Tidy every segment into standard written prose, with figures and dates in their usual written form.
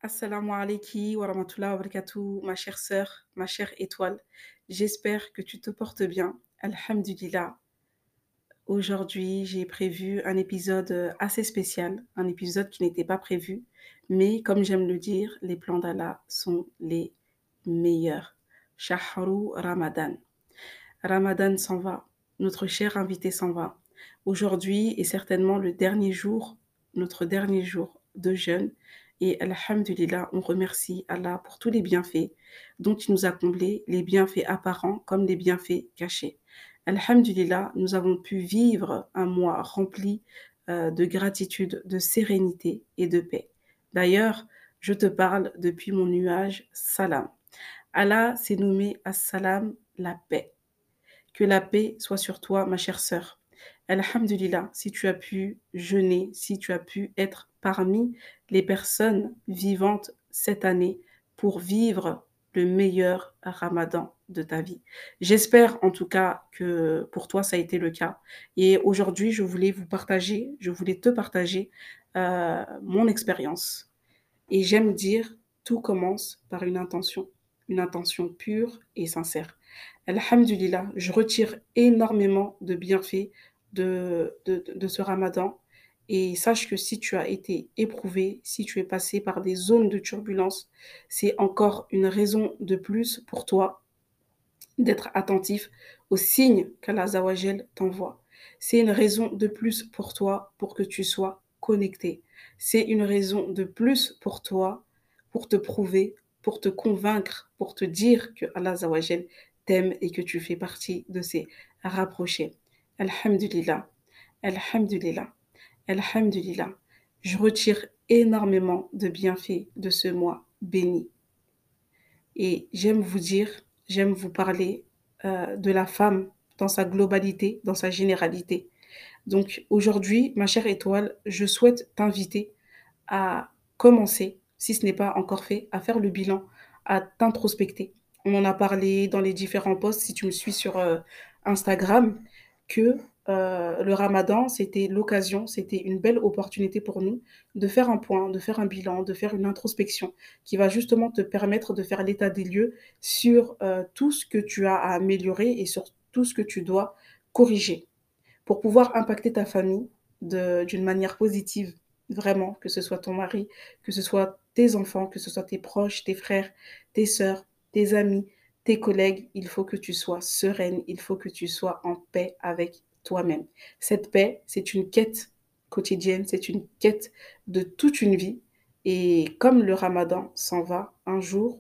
Assalamu alaikum wa rahmatullahi wa barakatuh, ma chère sœur, ma chère étoile. J'espère que tu te portes bien. Alhamdulillah. Aujourd'hui, j'ai prévu un épisode assez spécial, un épisode qui n'était pas prévu, mais comme j'aime le dire, les plans d'Allah sont les meilleurs. Shahru Ramadan. Ramadan s'en va, notre cher invité s'en va. Aujourd'hui est certainement le dernier jour, notre dernier jour de jeûne. Et Alhamdulillah, on remercie Allah pour tous les bienfaits dont il nous a comblés, les bienfaits apparents comme les bienfaits cachés. Alhamdulillah, nous avons pu vivre un mois rempli de gratitude, de sérénité et de paix. D'ailleurs, je te parle depuis mon nuage Salam. Allah s'est nommé As-Salam, la paix. Que la paix soit sur toi, ma chère sœur. Alhamdulillah, si tu as pu jeûner, si tu as pu être parmi les personnes vivantes cette année pour vivre le meilleur ramadan de ta vie. J'espère en tout cas que pour toi ça a été le cas. Et aujourd'hui, je voulais te partager mon expérience. Et j'aime dire, tout commence par une intention pure et sincère. Alhamdulillah, je retire énormément de bienfaits de ce ramadan. Et sache que si tu as été éprouvé, si tu es passé par des zones de turbulence, c'est encore une raison de plus pour toi d'être attentif aux signes qu'Allah Azawajal t'envoie. C'est une raison de plus pour toi pour que tu sois connecté. C'est une raison de plus pour toi pour te prouver, pour te convaincre, pour te dire que Allah Azawajal t'aime et que tu fais partie de ses rapprochés. Alhamdulillah, Alhamdulillah, Alhamdulillah. Je retire énormément de bienfaits de ce mois béni. Et j'aime vous parler de la femme dans sa globalité, dans sa généralité. Donc aujourd'hui, ma chère étoile, je souhaite t'inviter à commencer, si ce n'est pas encore fait, à faire le bilan, à t'introspecter. On en a parlé dans les différents posts, si tu me suis sur Instagram, que le ramadan, c'était l'occasion, c'était une belle opportunité pour nous de faire un point, de faire un bilan, de faire une introspection qui va justement te permettre de faire l'état des lieux sur tout ce que tu as à améliorer et sur tout ce que tu dois corriger pour pouvoir impacter ta famille d'une manière positive, vraiment, que ce soit ton mari, que ce soit tes enfants, que ce soit tes proches, tes frères, tes sœurs, tes amis, tes collègues, il faut que tu sois sereine, il faut que tu sois en paix avec toi-même. Cette paix, c'est une quête quotidienne, c'est une quête de toute une vie. Et comme le ramadan s'en va, un jour,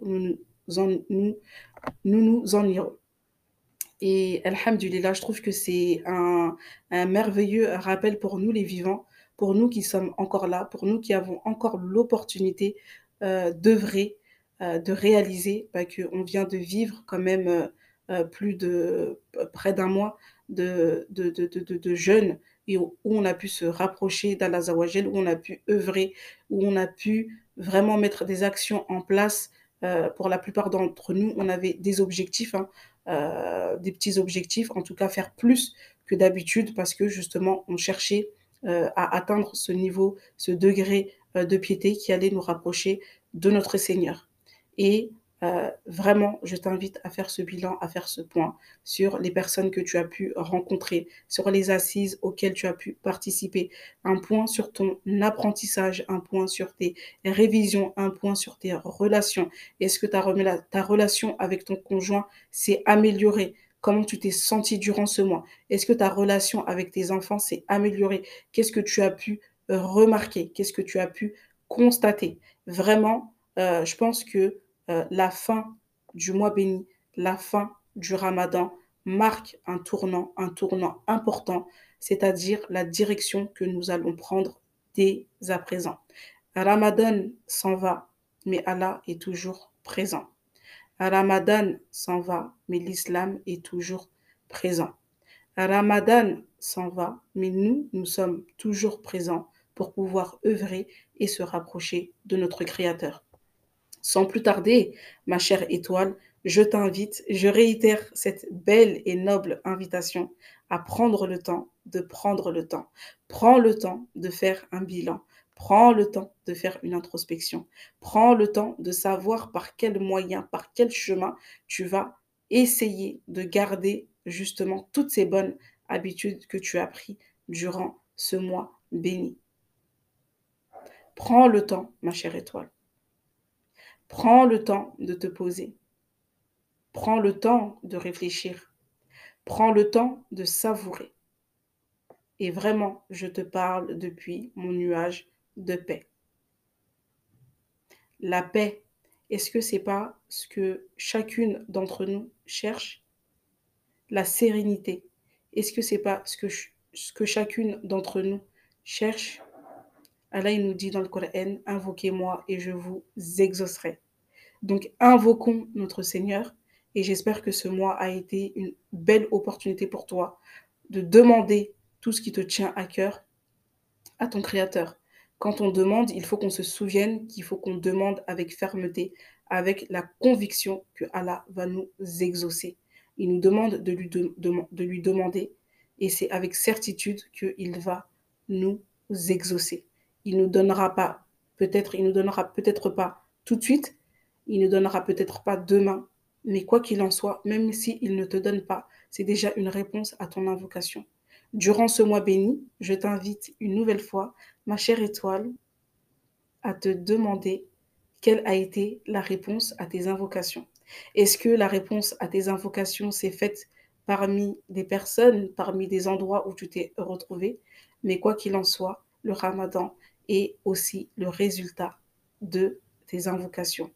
nous nous en irons. Et Alhamdulillah, je trouve que c'est un merveilleux rappel pour nous les vivants, pour nous qui sommes encore là, pour nous qui avons encore l'opportunité d'œuvrer, de réaliser qu'on vient de vivre quand même plus de près d'un mois de jeûne et où on a pu se rapprocher d'Allah Zawajel, où on a pu œuvrer, où on a pu vraiment mettre des actions en place. Pour la plupart d'entre nous, on avait des objectifs, hein, des petits objectifs, en tout cas faire plus que d'habitude parce que justement on cherchait à atteindre ce niveau, ce degré de piété qui allait nous rapprocher de notre Seigneur. Et vraiment, je t'invite à faire ce bilan, à faire ce point sur les personnes que tu as pu rencontrer, sur les assises auxquelles tu as pu participer, un point sur ton apprentissage, un point sur tes révisions, un point sur tes relations. Est-ce que ta relation avec ton conjoint s'est améliorée? Comment tu t'es senti durant ce mois? Est-ce que ta relation avec tes enfants s'est améliorée? Qu'est-ce que tu as pu remarquer? Qu'est-ce que tu as pu constater? Vraiment, je pense que la fin du mois béni, la fin du ramadan marque un tournant important, c'est-à-dire la direction que nous allons prendre dès à présent. Ramadan s'en va, mais Allah est toujours présent. Ramadan s'en va, mais l'islam est toujours présent. Ramadan s'en va, mais nous sommes toujours présents pour pouvoir œuvrer et se rapprocher de notre Créateur. Sans plus tarder, ma chère étoile, je t'invite, je réitère cette belle et noble invitation à prendre le temps de prendre le temps. Prends le temps de faire un bilan. Prends le temps de faire une introspection. Prends le temps de savoir par quel moyen, par quel chemin tu vas essayer de garder justement toutes ces bonnes habitudes que tu as prises durant ce mois béni. Prends le temps, ma chère étoile. Prends le temps de te poser. Prends le temps de réfléchir. Prends le temps de savourer. Et vraiment, je te parle depuis mon nuage de paix. La paix, est-ce que c'est pas ce que chacune d'entre nous cherche? La sérénité, est-ce que c'est pas ce que chacune d'entre nous cherche? Allah, il nous dit dans le Coran, invoquez-moi et je vous exaucerai. Donc, invoquons notre Seigneur et j'espère que ce mois a été une belle opportunité pour toi de demander tout ce qui te tient à cœur à ton Créateur. Quand on demande, il faut qu'on se souvienne qu'il faut qu'on demande avec fermeté, avec la conviction que Allah va nous exaucer. Il nous demande de lui demander et c'est avec certitude qu'il va nous exaucer. Il nous donnera pas, il nous donnera peut-être pas tout de suite, il ne donnera peut-être pas demain, mais quoi qu'il en soit, même s'il ne te donne pas, c'est déjà une réponse à ton invocation. Durant ce mois béni, je t'invite une nouvelle fois, ma chère étoile, à te demander quelle a été la réponse à tes invocations. Est-ce que la réponse à tes invocations s'est faite parmi des personnes, parmi des endroits où tu t'es retrouvé? Mais quoi qu'il en soit, le ramadan est aussi le résultat de tes invocations.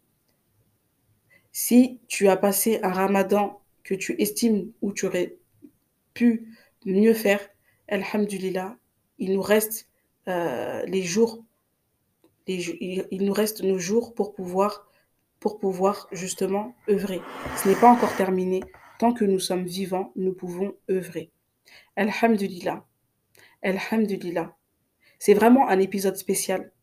Si tu as passé un ramadan que tu estimes où tu aurais pu mieux faire, alhamdulillah, il nous reste les jours, il nous reste nos jours pour pouvoir justement œuvrer. Ce n'est pas encore terminé. Tant que nous sommes vivants, nous pouvons œuvrer. Alhamdulillah, alhamdulillah. C'est vraiment un épisode spécial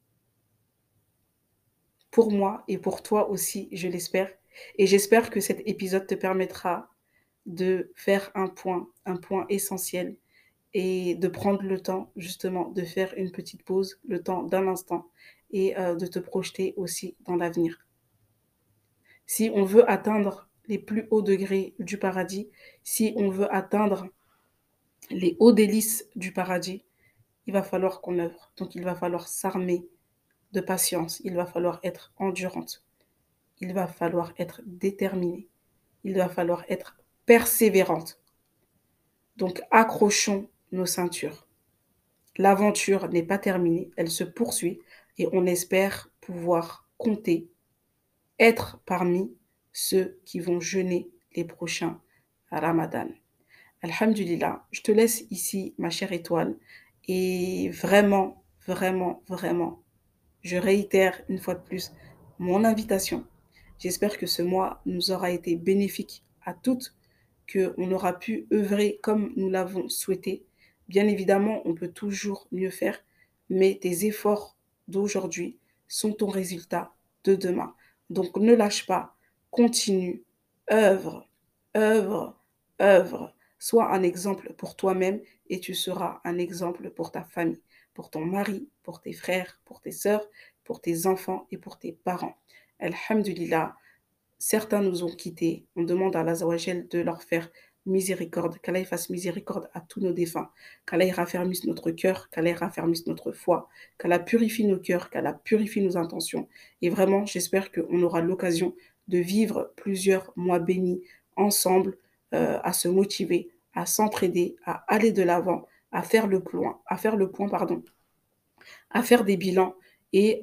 pour moi et pour toi aussi, je l'espère. Et j'espère que cet épisode te permettra de faire un point essentiel et de prendre le temps justement de faire une petite pause, le temps d'un instant et de te projeter aussi dans l'avenir. Si on veut atteindre les plus hauts degrés du paradis, si on veut atteindre les hauts délices du paradis, il va falloir qu'on œuvre. Donc il va falloir s'armer de patience, il va falloir être endurante, il va falloir être déterminée, il va falloir être persévérante. Donc accrochons nos ceintures. L'aventure n'est pas terminée, elle se poursuit et on espère pouvoir compter, être parmi ceux qui vont jeûner les prochains Ramadan. Alhamdulillah, je te laisse ici, ma chère étoile, et vraiment, vraiment, vraiment, je réitère une fois de plus mon invitation. J'espère que ce mois nous aura été bénéfique à toutes, qu'on aura pu œuvrer comme nous l'avons souhaité. Bien évidemment, on peut toujours mieux faire, mais tes efforts d'aujourd'hui sont ton résultat de demain. Donc ne lâche pas, continue, œuvre, œuvre, œuvre. Sois un exemple pour toi-même et tu seras un exemple pour ta famille, pour ton mari, pour tes frères, pour tes sœurs, pour tes enfants et pour tes parents. Alhamdulillah, certains nous ont quittés. On demande à l'Azawajel de leur faire miséricorde, qu'Allah fasse miséricorde à tous nos défunts, qu'Allah raffermisse notre cœur, qu'Allah raffermisse notre foi, qu'Allah purifie nos cœurs, qu'Allah purifie nos intentions. Et vraiment, j'espère qu'on aura l'occasion de vivre plusieurs mois bénis ensemble, à se motiver, à s'entraider, à aller de l'avant, à faire des bilans et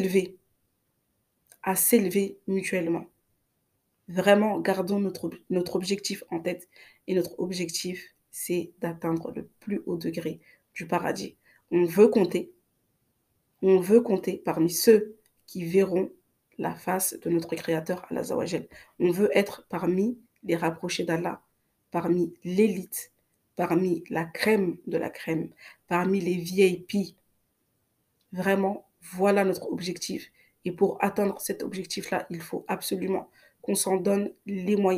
à s'élever mutuellement. Vraiment, gardons notre objectif en tête. Et notre objectif, c'est d'atteindre le plus haut degré du paradis. On veut compter parmi ceux qui verront la face de notre Créateur, Allah Zawajel. On veut être parmi les rapprochés d'Allah, parmi l'élite, parmi la crème de la crème, parmi les VIP. Vraiment, voilà notre objectif. Et pour atteindre cet objectif-là, il faut absolument qu'on s'en donne les moyens.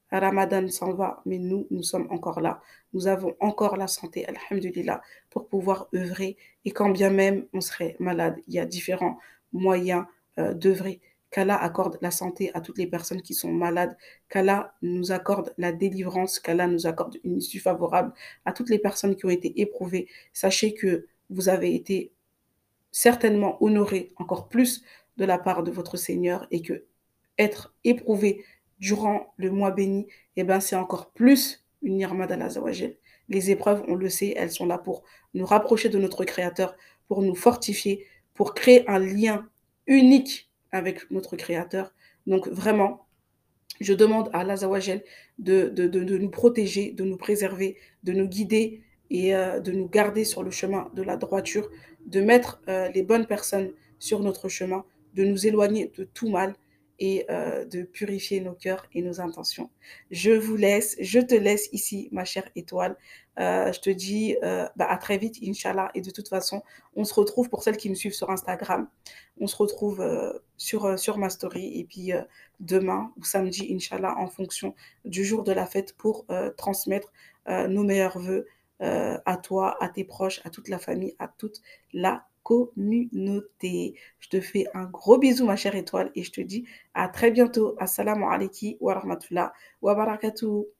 Ramadan s'en va, mais nous sommes encore là. Nous avons encore la santé, alhamdulillah, pour pouvoir œuvrer. Et quand bien même on serait malade, il y a différents moyens d'œuvrer. Qu'Allah accorde la santé à toutes les personnes qui sont malades, qu'Allah nous accorde la délivrance, qu'Allah nous accorde une issue favorable à toutes les personnes qui ont été éprouvées. Sachez que vous avez été certainement honoré encore plus de la part de votre Seigneur et que être éprouvé durant le mois béni, eh ben, c'est encore plus une nirmade d'Allah Azawajal. Les épreuves, on le sait, elles sont là pour nous rapprocher de notre Créateur, pour nous fortifier, pour créer un lien unique avec notre Créateur. Donc vraiment, je demande à Allah Azawajal de nous protéger, de nous préserver, de nous guider et de nous garder sur le chemin de la droiture, de mettre les bonnes personnes sur notre chemin, de nous éloigner de tout mal et de purifier nos cœurs et nos intentions. Je te laisse ici, ma chère étoile. Je te dis à très vite, Inch'Allah. Et de toute façon, on se retrouve pour celles qui me suivent sur Instagram. On se retrouve sur ma story. Et puis, demain ou samedi, Inch'Allah, en fonction du jour de la fête pour transmettre nos meilleurs vœux à toi, à tes proches, à toute la famille, à toute la communauté. Je te fais un gros bisou, ma chère étoile, et je te dis à très bientôt. Assalamu alaikum wa rahmatullah wa barakatuh.